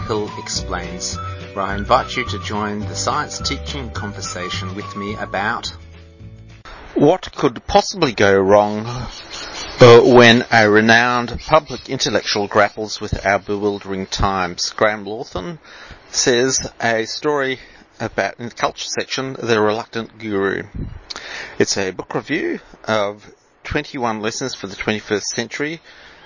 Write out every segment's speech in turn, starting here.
Hill Explains, where I invite you to join the science teaching conversation with me about what could possibly go wrong when a renowned public intellectual grapples with our bewildering times. Graham Lawthon says a story about, in the culture section, The Reluctant Guru. It's a book review of 21 lessons for the 21st century.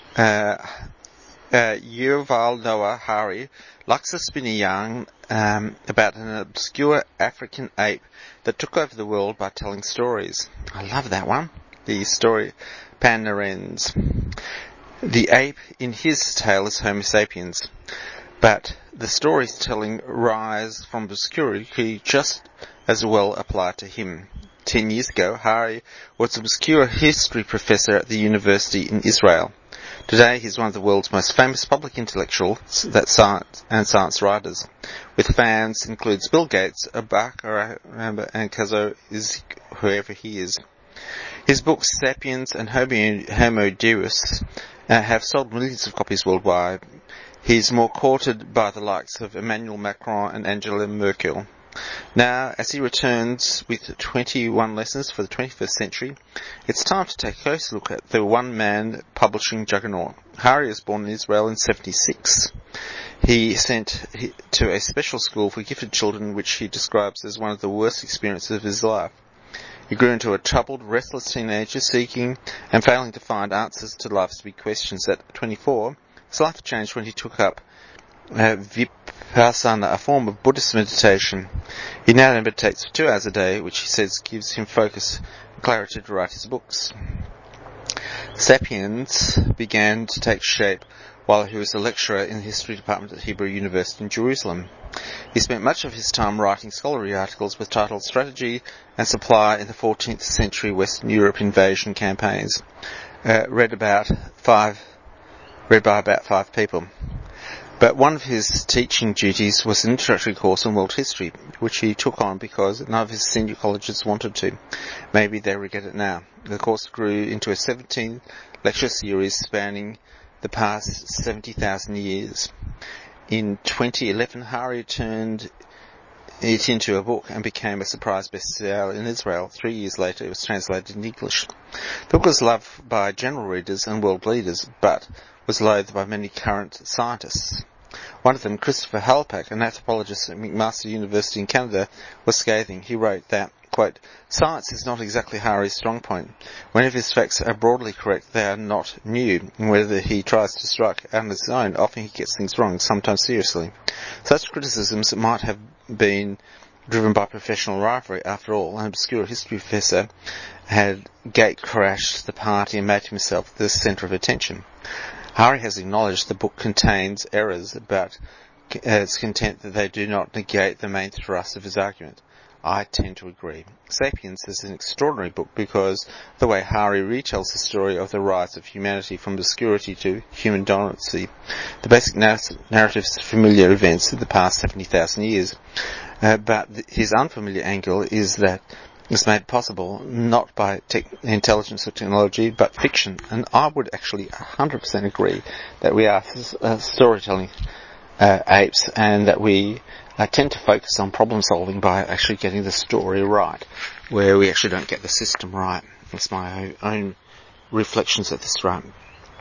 Yuval Noah Harari likes to spin a yarn about an obscure African ape that took over the world by telling stories. I love that one. The story Pan-Narens. The ape in his tale is Homo sapiens, but the stories telling rise from obscurity just as well apply to him. 10 years ago, Harari was an obscure history professor at the university in Israel. Today, he's one of the world's most famous public intellectuals and science writers, with fans includes Bill Gates, Barack Obama, and Kazuo is whoever he is. His books *Sapiens* and *Homo Deus* have sold millions of copies worldwide. He's more courted by the likes of Emmanuel Macron and Angela Merkel. Now, as he returns with 21 lessons for the 21st century, it's time to take a close look at the one-man publishing juggernaut. Harari was born in Israel in 1976. He sent to a special school for gifted children, which he describes as one of the worst experiences of his life. He grew into a troubled, restless teenager, seeking and failing to find answers to life's big questions. At 24, his life changed when he took up Vipassana, a form of Buddhist meditation. He now meditates for 2 hours a day, which he says gives him focus and clarity to write his books. *Sapiens* began to take shape while he was a lecturer in the history department at Hebrew University in Jerusalem. He spent much of his time writing scholarly articles with titles Strategy and Supply in the 14th Century Western Europe Invasion Campaigns, read by about 5 people. But one of his teaching duties was an introductory course on world history, which he took on because none of his senior colleges wanted to. Maybe they regret it now. The course grew into a 17-lecture series spanning the past 70,000 years. In 2011, Harari turned it into a book and became a surprise bestseller in Israel. 3 years later, it was translated in English. The book was loved by general readers and world leaders, but was loathed by many current scientists. One of them, Christopher Halpak, an anthropologist at McMaster University in Canada, was scathing. He wrote that, quote, "Science is not exactly Harari's strong point. Whenever his facts are broadly correct, they are not new. Whether he tries to strike out on his own, often he gets things wrong, sometimes seriously. Such criticisms might have been driven by professional rivalry. After all, an obscure history professor had gate-crashed the party and made himself the centre of attention. Harari has acknowledged the book contains errors, but is content that they do not negate the main thrust of his argument. I tend to agree. *Sapiens* is an extraordinary book because the way Harari retells the story of the rise of humanity from obscurity to human dominancy, the basic narratives of familiar events of the past 70,000 years. But his unfamiliar angle is that it's made possible not by intelligence or technology, but fiction. And I would actually 100% agree that we are storytelling apes, and that we tend to focus on problem solving by actually getting the story right, where we actually don't get the system right. That's my own reflections of this, right?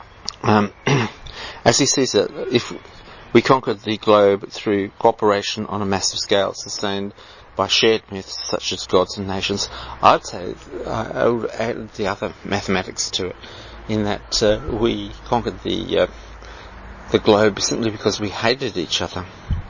As he says it, if we conquered the globe through cooperation on a massive scale, sustained by shared myths such as gods and nations, I'd say I would add the other mathematics to it, in that we conquered the globe simply because we hated each other.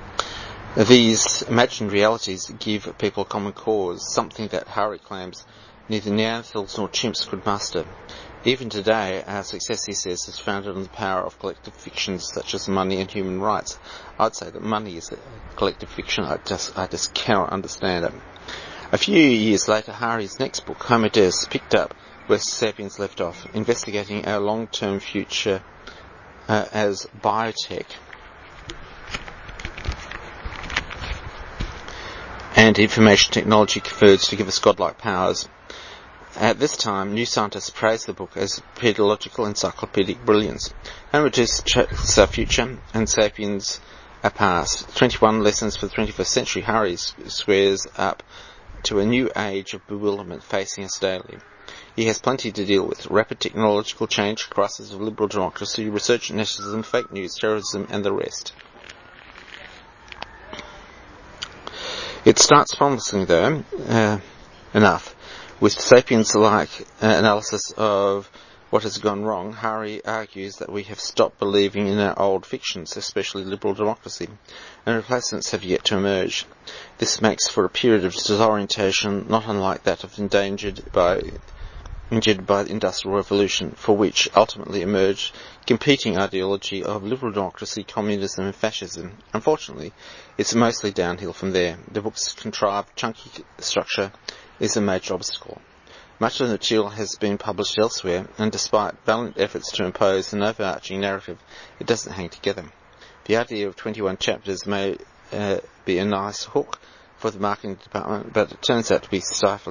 These imagined realities give people a common cause, something that Harari claims neither Neanderthals nor chimps could master. Even today, our success, he says, is founded on the power of collective fictions such as money and human rights. I'd say that money is a collective fiction. I just cannot understand it. A few years later, Harari's next book, Homo Deus, picked up where *Sapiens* left off, investigating our long-term future as biotech and information technology converge to give us godlike powers. At this time, new scientists praised the book as pedagogical encyclopedic brilliance. Homo Deus tracks our future, and *Sapiens* are past. 21 lessons for the 21st century. Hari squares up to a new age of bewilderment facing us daily. He has plenty to deal with: rapid technological change, crisis of liberal democracy, resurgent nationalism, fake news, terrorism, and the rest. It starts promising, though, enough. With Sapiens-like analysis of what has gone wrong, Hari argues that we have stopped believing in our old fictions, especially liberal democracy, and replacements have yet to emerge. This makes for a period of disorientation not unlike that of engendered by the Industrial Revolution, for which ultimately emerged competing ideology of liberal democracy, communism and fascism. Unfortunately, it's mostly downhill from there. The book's contrived, chunky structure is a major obstacle. Much of the material has been published elsewhere, and despite valiant efforts to impose an overarching narrative, it doesn't hang together. The idea of 21 chapters may be a nice hook for the marketing department, but it turns out to be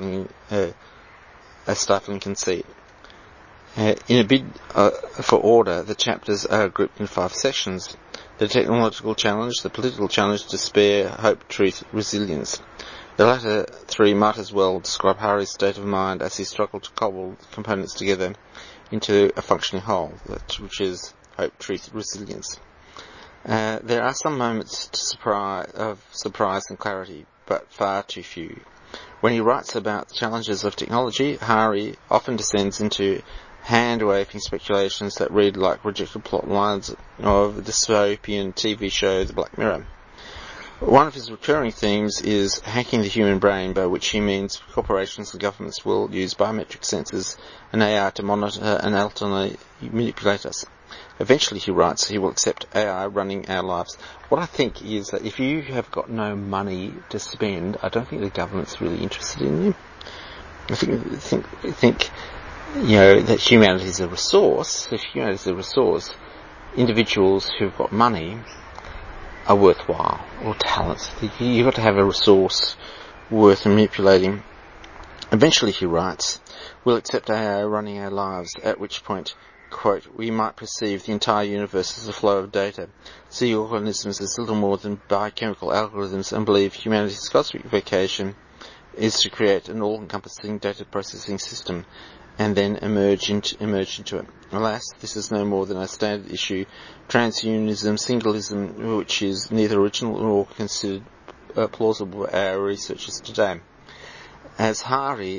a stifling conceit. In a bid for order, the chapters are grouped in 5 sections: the technological challenge, the political challenge, despair, hope, truth, resilience. The latter 3 might as well describe Hari's state of mind as he struggled to cobble components together into a functioning whole, which is hope, truth, resilience. There are some moments of surprise and clarity, but far too few. When he writes about the challenges of technology, Hari often descends into hand-waving speculations that read like rejected plot lines of the dystopian TV show The Black Mirror. One of his recurring themes is hacking the human brain, by which he means corporations and governments will use biometric sensors and AI to monitor and ultimately manipulate us. Eventually, he writes, he will accept AI running our lives. What I think is that if you have got no money to spend, I don't think the government's really interested in you. I think that humanity is a resource. If humanity is a resource, individuals who've got money are worthwhile, or talents. You've got to have a resource worth manipulating. Eventually, he writes, we'll accept AI running our lives, at which point, quote, we might perceive the entire universe as a flow of data, see organisms as little more than biochemical algorithms, and believe humanity's cosmic vocation is to create an all-encompassing data processing system, and then emerge into it. Alas, this is no more than a standard issue transhumanism, singleism, which is neither original nor considered plausible by our researchers today. As Harari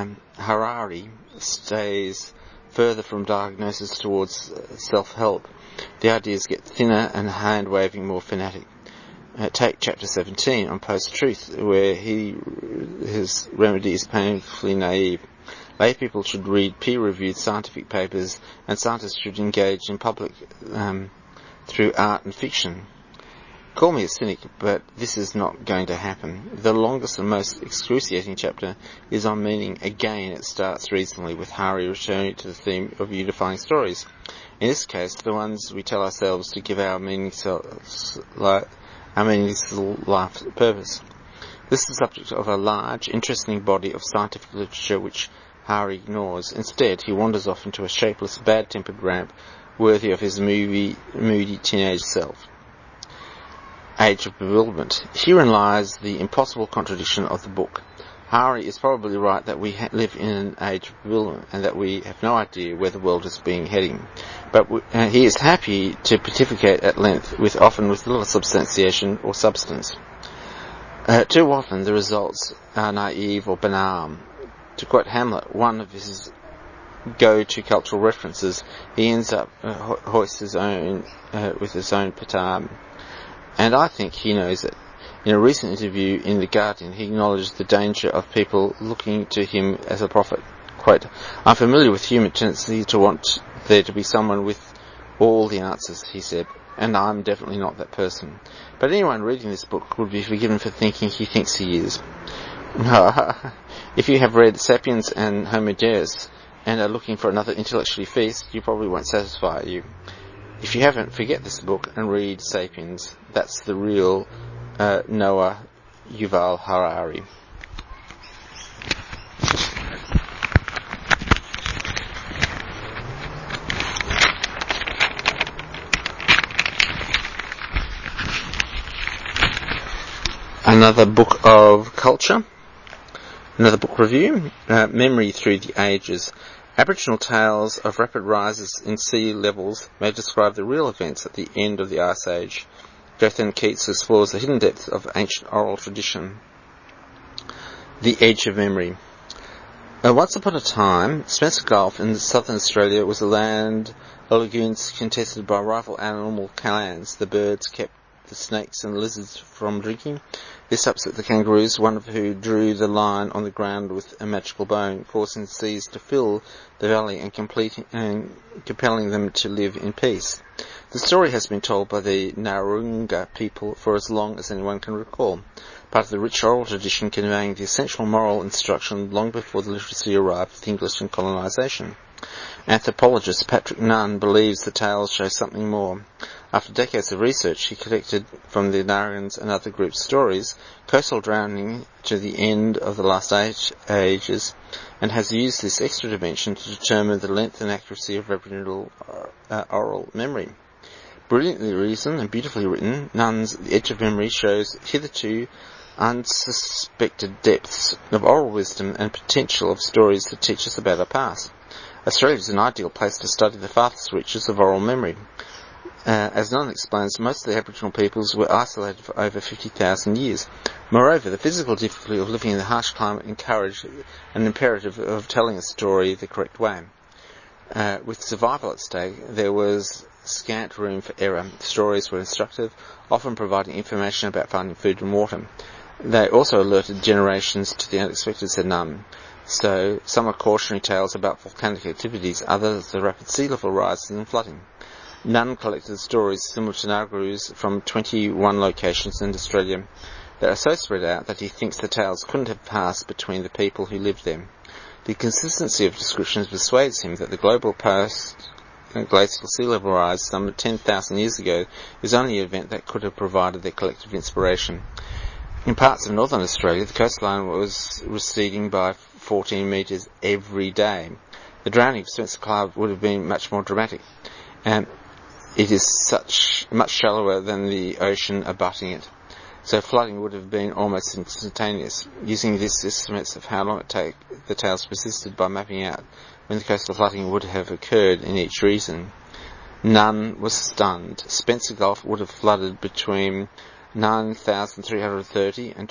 stays further from diagnosis towards self-help, the ideas get thinner and hand-waving more fanatic. Take chapter 17 on post-truth, where his remedy is painfully naive. Lay people should read peer-reviewed scientific papers, and scientists should engage in public through art and fiction. Call me a cynic, but this is not going to happen. The longest and most excruciating chapter is on meaning. Again, it starts reasonably, with Hari returning to the theme of unifying stories. In this case, the ones we tell ourselves to give our meaningful life purpose. This is the subject of a large, interesting body of scientific literature which Hari ignores. Instead, he wanders off into a shapeless, bad-tempered ramp worthy of his moody teenage self. Age of Bewilderment. Herein lies the impossible contradiction of the book. Hari is probably right that we live in an age of bewilderment and that we have no idea where the world is heading. But he is happy to pontificate at length, often with little substantiation or substance. Too often the results are naive or banal. To quote Hamlet, one of his go-to cultural references, he ends up hoists his own with his own petard. And I think he knows it. In a recent interview in The Guardian, he acknowledged the danger of people looking to him as a prophet. Quote, I'm familiar with human tendency to want there to be someone with all the answers, he said, and I'm definitely not that person. But anyone reading this book would be forgiven for thinking he thinks he is. If you have read Sapiens and Homo Deus and are looking for another intellectually feast, you probably won't satisfy you. If you haven't, forget this book and read Sapiens. That's the real Noah Yuval Harari. another book of culture, another book review, Memory Through the Ages. Aboriginal tales of rapid rises in sea levels may describe the real events at the end of the Ice Age. Jonathan Keats explores the hidden depths of ancient oral tradition. The Edge of Memory. Once upon a time, Spencer Gulf in southern Australia was a land of lagoons contested by rival animal clans. The birds kept the snakes and lizards from drinking. This upset the kangaroos, one of who drew the line on the ground with a magical bone, causing the seas to fill the valley and compelling them to live in peace. The story has been told by the Narungga people for as long as anyone can recall, part of the rich oral tradition conveying the essential moral instruction long before the literacy arrived with English and colonisation. Anthropologist Patrick Nunn believes the tales show something more. After decades of research, he collected from the Narrans and other groups' stories, coastal drowning to the end of the last ages, and has used this extra dimension to determine the length and accuracy of Aboriginal oral memory. Brilliantly reasoned and beautifully written, Nunn's The Edge of Memory shows hitherto unsuspected depths of oral wisdom and potential of stories that teach us about our past. Australia is an ideal place to study the farthest reaches of oral memory. As Nunn explains, most of the Aboriginal peoples were isolated for over 50,000 years. Moreover, the physical difficulty of living in the harsh climate encouraged an imperative of telling a story the correct way. With survival at stake, there was scant room for error. Stories were instructive, often providing information about finding food and water. They also alerted generations to the unexpected, said Nunn. So, some are cautionary tales about volcanic activities, others the rapid sea level rises and flooding. Nunn collected stories similar to Narguru's from 21 locations in Australia that are so spread out that he thinks the tales couldn't have passed between the people who lived there. The consistency of descriptions persuades him that the global post-glacial sea level rise some 10,000 years ago is only an event that could have provided their collective inspiration. In parts of northern Australia, the coastline was receding by 14 metres every day. The drowning of Spencer Gulf would have been much more dramatic, and it is much shallower than the ocean abutting it. So flooding would have been almost instantaneous. Using this, estimates of how long the tales persisted by mapping out when the coastal flooding would have occurred in each region. Nunn was stunned. Spencer Gulf would have flooded between 9,330 and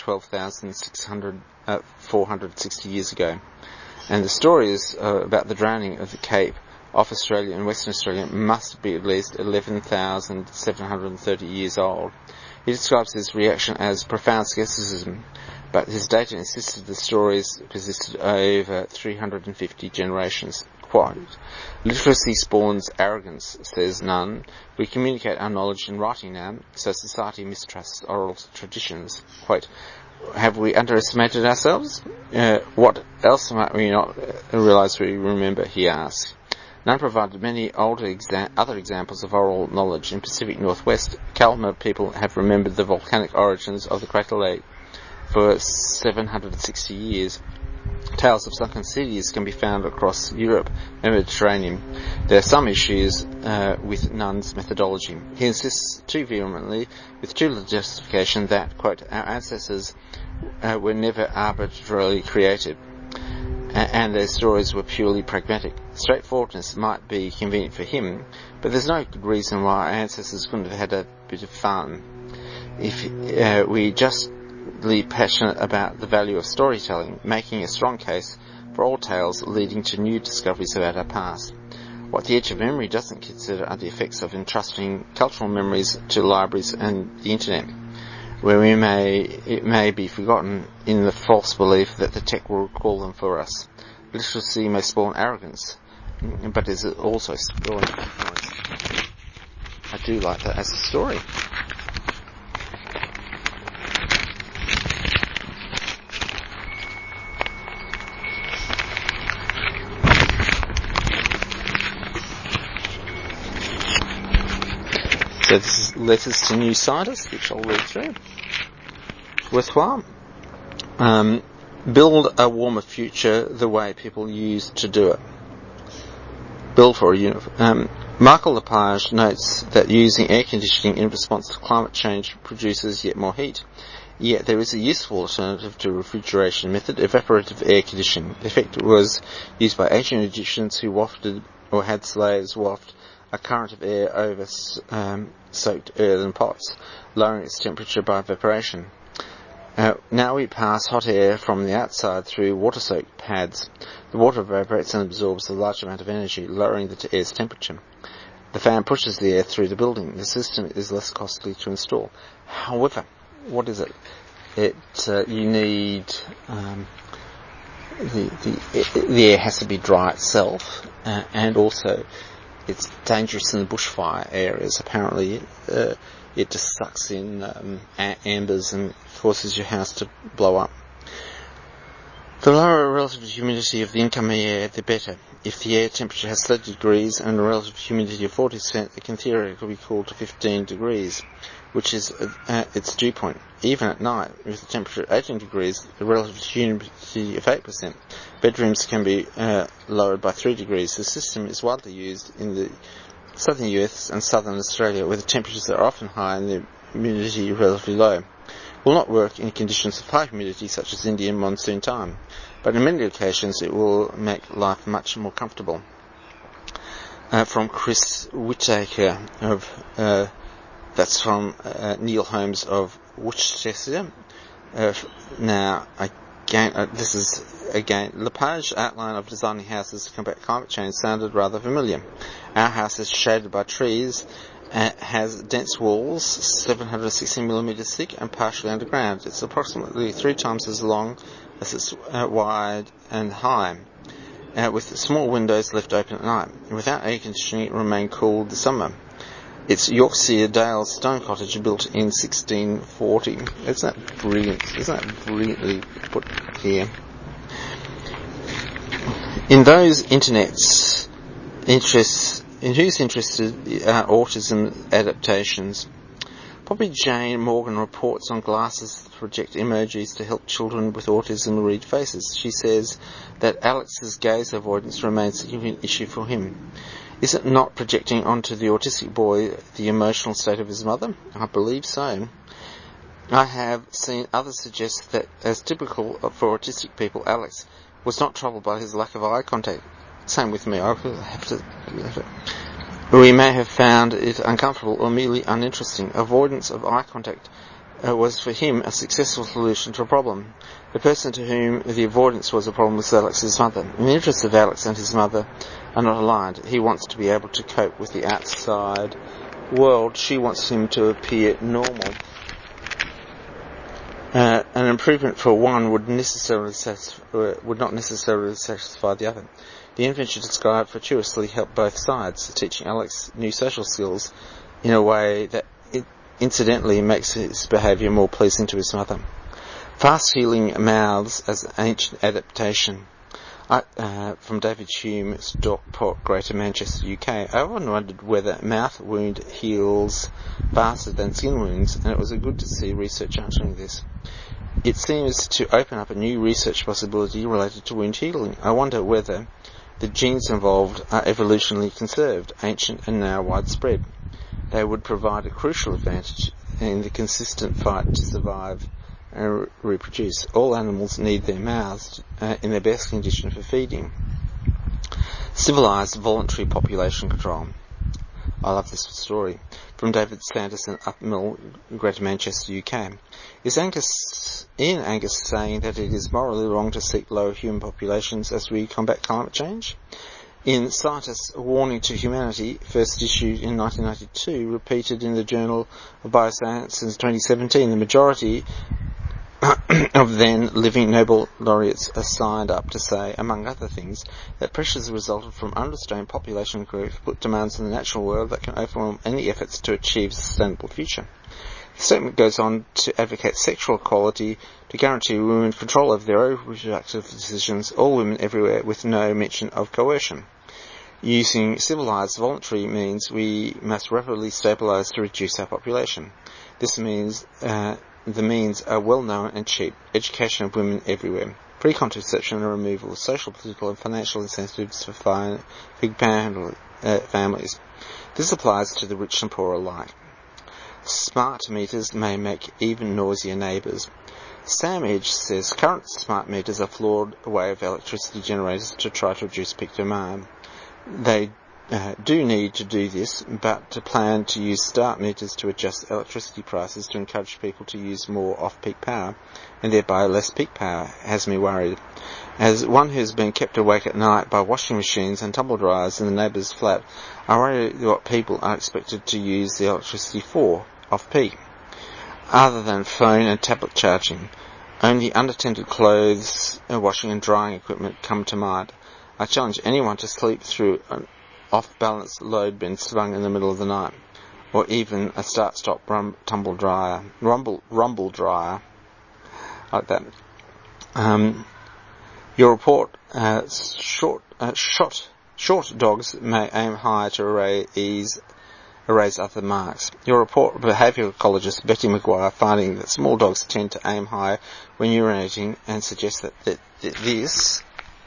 12,460 years ago. And the stories about the drowning of the Cape off Australia and Western Australia must be at least 11,730 years old. He describes his reaction as profound scepticism, but his data insisted the stories persisted over 350 generations. Quote, literacy spawns arrogance, says Nunn. We communicate our knowledge in writing now, so society mistrusts oral traditions. Quote, have we underestimated ourselves? What else might we not realise we remember, he asked. Nunn provided many other examples of oral knowledge. In Pacific Northwest, Kalma people have remembered the volcanic origins of the Crater Lake for 760 years. Tales of sunken cities can be found across Europe and the Mediterranean. There are some issues with Nunn's methodology. He insists too vehemently, with too little justification, that, quote, our ancestors were never arbitrarily created, and their stories were purely pragmatic. Straightforwardness might be convenient for him, but there's no good reason why our ancestors couldn't have had a bit of fun. If we justly passionate about the value of storytelling, making a strong case for all tales leading to new discoveries about our past. What The Edge of Memory doesn't consider are the effects of entrusting cultural memories to libraries and the internet, where it may be forgotten in the false belief that the tech will recall them for us. Literacy may spawn arrogance, but is also spawn ignorance. I do like that as a story. So this is Letters to New Scientists, which I'll read through. Worthwhile. Build a warmer future the way people used to do it. Build for a universe. Michael Lepage notes that using air conditioning in response to climate change produces yet more heat. Yet there is a useful alternative to refrigeration method, evaporative air conditioning. The effect was used by ancient Egyptians who wafted or had slaves waft a current of air over soaked earthen pots, lowering its temperature by evaporation. Now we pass hot air from the outside through water-soaked pads. The water evaporates and absorbs a large amount of energy, lowering the air's temperature. The fan pushes the air through the building. The system is less costly to install. However, what is it? You need the air has to be dry itself, and also it's dangerous in the bushfire areas. Apparently, it just sucks in embers and causes your house to blow up. The lower relative humidity of the incoming air, the better. If the air temperature has 30 degrees and a relative humidity of 40%, it can theoretically be cooled to 15 degrees, which is its dew point. Even at night, with the temperature at 18 degrees, the relative humidity of 8%, bedrooms can be lowered by 3 degrees. The system is widely used in the southern US and southern Australia, where the temperatures are often high and the humidity relatively low. Will not work in conditions of high humidity such as Indian monsoon time, but in many occasions it will make life much more comfortable. From Chris Whittaker that's from Neil Holmes of Worcester. Now, again, this is Lepage's outline of designing houses to combat climate change sounded rather familiar. Our house is shaded by trees, has dense walls, 760 millimeters thick and partially underground. It's approximately 3 times as long as it's wide and high, with small windows left open at night. Without air conditioning, it remained cool this summer. It's Yorkshire Dale stone cottage built in 1640. Isn't that brilliant? Isn't that brilliantly put here? In those who's interested autism adaptations, Poppy Jane Morgan reports on glasses that project emojis to help children with autism read faces. She says that Alex's gaze avoidance remains a significant issue for him. Is it not projecting onto the autistic boy the emotional state of his mother? I believe so. I have seen others suggest that, as typical for autistic people, Alex was not troubled by his lack of eye contact. Same with me. I will have to. We may have found it uncomfortable or merely uninteresting. Avoidance of eye contact was for him a successful solution to a problem. The person to whom the avoidance was a problem was Alex's mother. In the interests of Alex and his mother are not aligned. He wants to be able to cope with the outside world. She wants him to appear normal. An improvement for one would not necessarily satisfy the other. The invention described fortuitously helped both sides, teaching Alex new social skills in a way that incidentally makes his behaviour more pleasing to his mother. Fast healing mouths as ancient adaptation. From David Hume, Stockport, Greater Manchester, UK. I often wondered whether mouth wound heals faster than skin wounds, and it was good to see research answering this. It seems to open up a new research possibility related to wound healing. I wonder whether the genes involved are evolutionarily conserved, ancient and now widespread. They would provide a crucial advantage in the consistent fight to survive and reproduce. All animals need their mouths in their best condition for feeding. Civilized voluntary population control. I love this story. From David Sanderson, Upmill, Greater Manchester, UK. Is Ian Angus saying that it is morally wrong to seek low human populations as we combat climate change? In Scientists' Warning to Humanity, first issued in 1992, repeated in the Journal of Bioscience in 2017, the majority of then living Nobel laureates are signed up to say, among other things, that pressures resulted from unrestrained population growth put demands on the natural world that can overwhelm any efforts to achieve a sustainable future. The statement goes on to advocate sexual equality, to guarantee women control over their own reproductive decisions, all women everywhere, with no mention of coercion. Using civilized voluntary means, we must rapidly stabilize to reduce our population. This means the means are well known and cheap. Education of women everywhere. Free contraception and removal of social, political and financial incentives for big families. This applies to the rich and poor alike. Smart meters may make even noisier neighbours. Sam Edge says current smart meters are a flawed way of electricity generators to try to reduce peak demand. They do need to do this, but to plan to use smart meters to adjust electricity prices to encourage people to use more off-peak power, and thereby less peak power, has me worried. As one who has been kept awake at night by washing machines and tumble dryers in the neighbour's flat, I worry what people are expected to use the electricity for, off-peak. Other than phone and tablet charging, only unattended clothes, washing and drying equipment come to mind. I challenge anyone to sleep through an off-balance load bin swung in the middle of the night, or even a start-stop rumble dryer, like that. Your report, short dogs may aim higher to erase other marks. Your report, behavioural ecologist Betty McGuire, finding that small dogs tend to aim higher when urinating, and suggests that this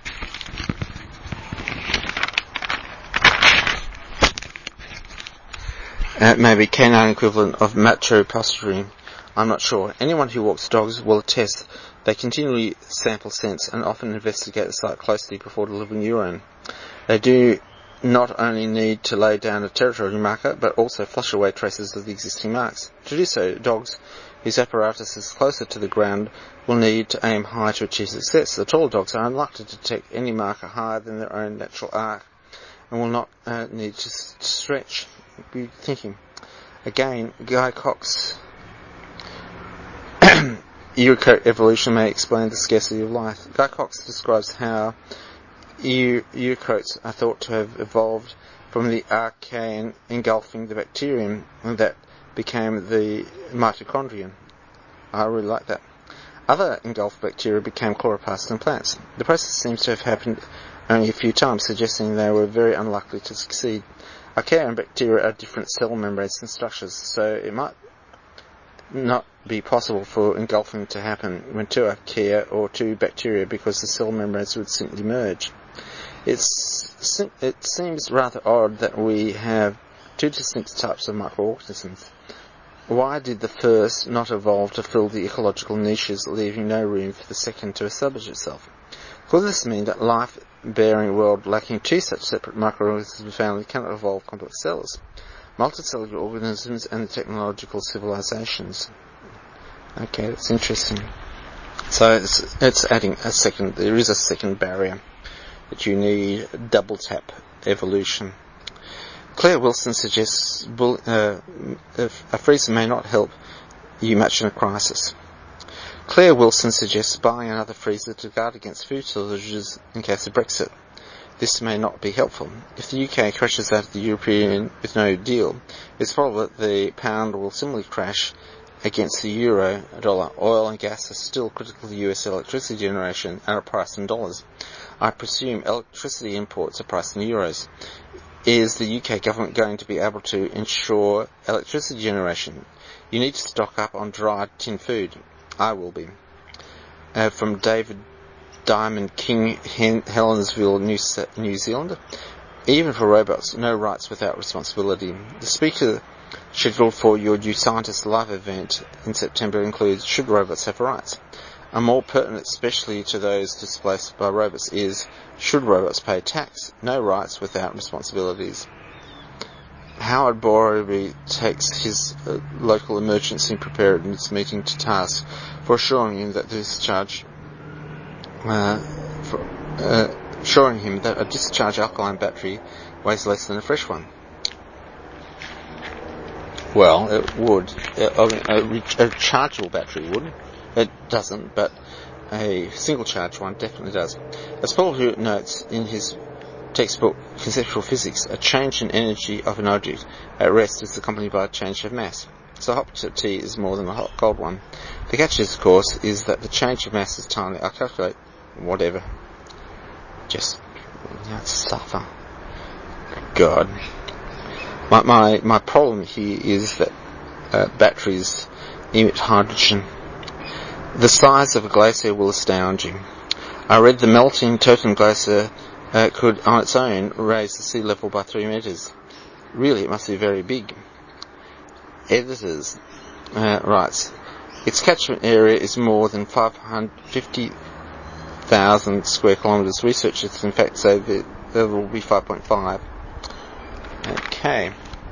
may be canine equivalent of macho posturing. I'm not sure. Anyone who walks dogs will attest they continually sample scents and often investigate the site closely before delivering urine. They do not only need to lay down a territory marker, but also flush away traces of the existing marks. To do so, dogs whose apparatus is closer to the ground will need to aim high to achieve success. The taller dogs are unlikely to detect any marker higher than their own natural arc, and will not need to stretch. Be thinking. Again, Guy Cox. Eukaryote evolution may explain the scarcity of life. Guy Cox describes how eukaryotes are thought to have evolved from the archaean engulfing the bacterium that became the mitochondrion. I really like that. Other engulfed bacteria became chloroplasts in plants. The process seems to have happened only a few times, suggesting they were very unlikely to succeed. Archaea and bacteria are different cell membranes and structures, so it might not be possible for engulfing to happen when two archaea or two bacteria, because the cell membranes would simply merge. It seems rather odd that we have two distinct types of microorganisms. Why did the first not evolve to fill the ecological niches, leaving no room for the second to establish itself? Could this mean that life-bearing world lacking two such separate microorganisms family cannot evolve complex cells, multicellular organisms, and the technological civilizations? Okay, that's interesting. So it's adding there is a second barrier, that you need double tap evolution. Claire Wilson suggests a freezer may not help you much in a crisis. Claire Wilson suggests buying another freezer to guard against food shortages in case of Brexit. This may not be helpful. If the UK crashes out of the European Union with no deal, it's probable that the pound will similarly crash against the euro, dollar. Oil and gas are still critical to US electricity generation and are priced in dollars. I presume electricity imports are priced in euros. Is the UK government going to be able to ensure electricity generation? You need to stock up on dried tin food. I will be. From David Diamond King, Helensville, New Zealand. Even for robots, no rights without responsibility. The speaker scheduled for your New Scientist Live event in September includes Should Robots Have Rights? A more pertinent, especially to those displaced by robots, is Should Robots Pay Tax? No rights without responsibilities. Howard Boroby takes his local emergency preparedness meeting to task for assuring him that a discharge alkaline battery weighs less than a fresh one. Well, it would. A rechargeable battery would. It doesn't, but a single charge one definitely does. As Paul Hewitt notes in his textbook Conceptual Physics, a change in energy of an object at rest is accompanied by a change of mass. So a hot tea is more than a hot cold one. The catch, of course, is that the change of mass is tiny. I calculate whatever. Just suffer. God. My problem here is that batteries emit hydrogen. The size of a glacier will astound you. I read the melting Totem Glacier could, on its own, raise the sea level by 3 meters. Really, it must be very big. Editors writes, its catchment area is more than 550,000 square kilometres. Researchers in fact say that there will be 5.5. Okay.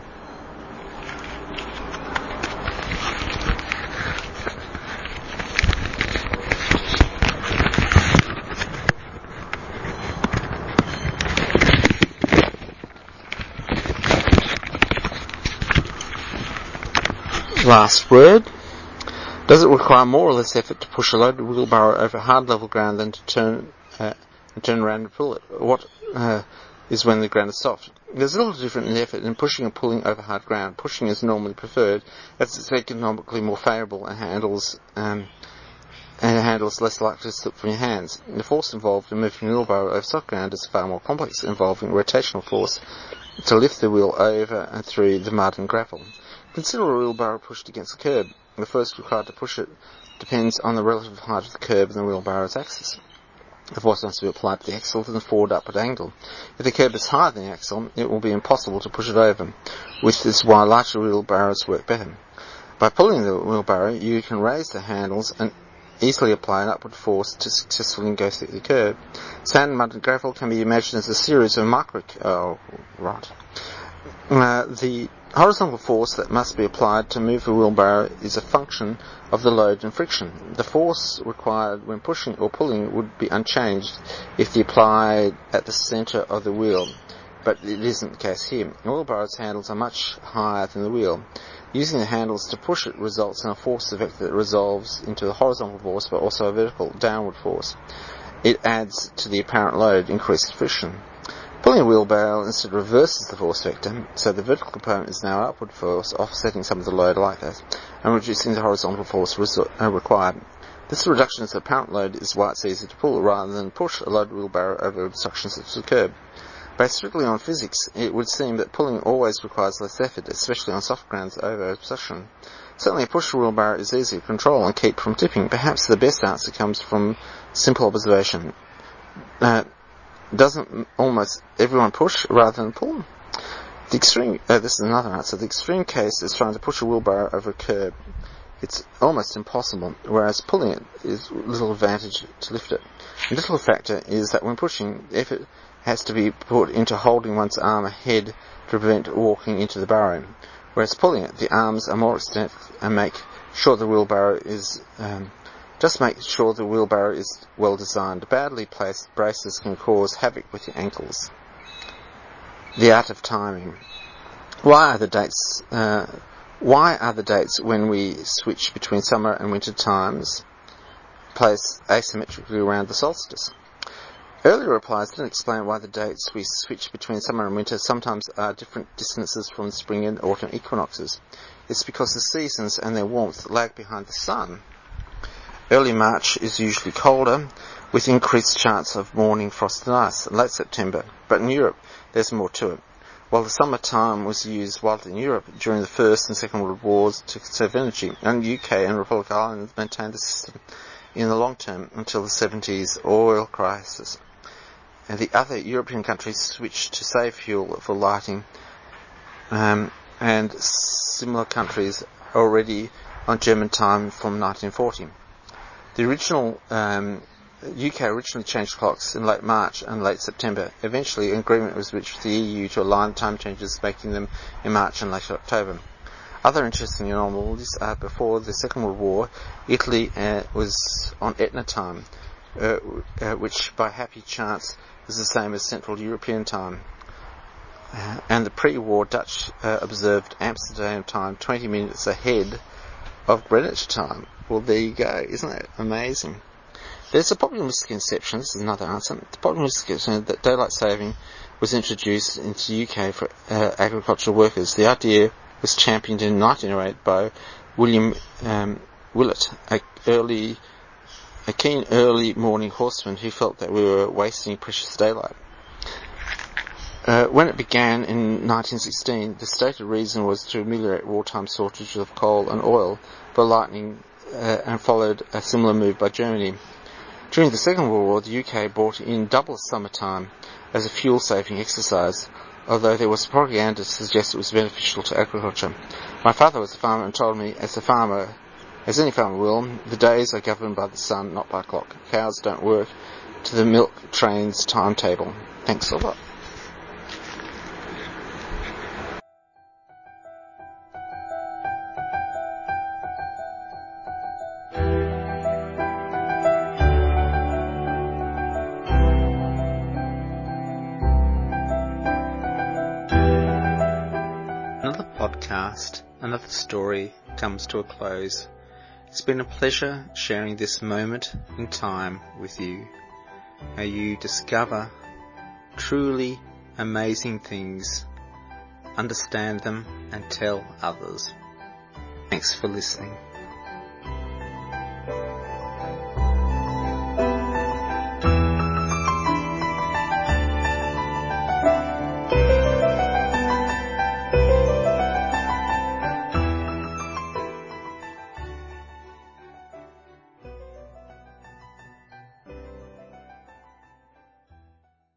Last word. Does it require more or less effort to push a loaded wheelbarrow over hard level ground than to turn around and pull it? What is when the ground is soft? There's a little different in effort in pushing and pulling over hard ground. Pushing is normally preferred as it's economically more favourable and handles less likely to slip from your hands. The force involved in moving a wheelbarrow over soft ground is far more complex, involving rotational force to lift the wheel over and through the mud and gravel. Consider a wheelbarrow pushed against a curb. The force required to push it depends on the relative height of the curb and the wheelbarrow's axis. The force must be applied to the axle to the forward upward angle. If the curb is higher than the axle, it will be impossible to push it over, which is why larger wheelbarrows work better. By pulling the wheelbarrow, you can raise the handles and easily apply an upward force to successfully go through the curb. Sand, mud and gravel can be imagined as a series of the horizontal force that must be applied to move the wheelbarrow is a function of the load and friction. The force required when pushing or pulling would be unchanged if applied at the centre of the wheel, but it isn't the case here. The wheelbarrow's handles are much higher than the wheel. Using the handles to push it results in a force vector that resolves into the horizontal force but also a vertical downward force. It adds to the apparent load, increases friction. Pulling a wheelbarrow instead reverses the force vector, so the vertical component is now an upward force, offsetting some of the load like that, and reducing the horizontal force required. This reduction of the apparent load is why it's easy to pull rather than push a loaded wheelbarrow over obstructions such as a curb. Based strictly on physics, it would seem that pulling always requires less effort, especially on soft grounds over obstruction. Certainly a push wheelbarrow is easy to control and keep from tipping. Perhaps the best answer comes from simple observation. Doesn't almost everyone push rather than pull? This is another answer. The extreme case is trying to push a wheelbarrow over a curb. It's almost impossible, whereas pulling it is little advantage to lift it. The little factor is that when pushing, the effort has to be put into holding one's arm ahead to prevent walking into the barrow, whereas pulling it, the arms are more extended and make sure the wheelbarrow is well designed. Badly placed braces can cause havoc with your ankles. The art of timing. Why are the dates when we switch between summer and winter times placed asymmetrically around the solstice? Earlier replies didn't explain why the dates we switch between summer and winter sometimes are different distances from the spring and autumn equinoxes. It's because the seasons and their warmth lag behind the sun. Early March is usually colder, with increased chance of morning frost and ice, late September, but in Europe there's more to it. While the summer time was used widely in Europe during the First and Second World Wars to conserve energy, and the UK and Republic Islands maintained the system in the long term until the 70s oil crisis. And the other European countries switched to save fuel for lighting, and similar countries already on German time from 1940. The original UK originally changed clocks in late March and late September. Eventually, an agreement was reached with the EU to align time changes, making them in March and late October. Other interesting anomalies are before the Second World War, Italy was on Etna time, which by happy chance is the same as Central European time. And the pre-war Dutch observed Amsterdam time 20 minutes ahead of Greenwich time. Well, there you go. Isn't that amazing? There's a popular misconception, this is another answer, the popular misconception that daylight saving was introduced into the UK for agricultural workers. The idea was championed in 1908 by William Willett, a keen early morning horseman who felt that we were wasting precious daylight. When it began in 1916, the stated reason was to ameliorate wartime shortages of coal and oil for lighting, and followed a similar move by Germany. During the Second World War, the UK brought in double summertime as a fuel-saving exercise. although there was propaganda to suggest it was beneficial to agriculture. My father was a farmer and told me, as any farmer will, the days are governed by the sun, not by clock. Cows don't work to the milk train's timetable. Thanks a lot. Another podcast, another story comes to a close. It's been a pleasure sharing this moment in time with you. How you discover truly amazing things, understand them and tell others. Thanks for listening.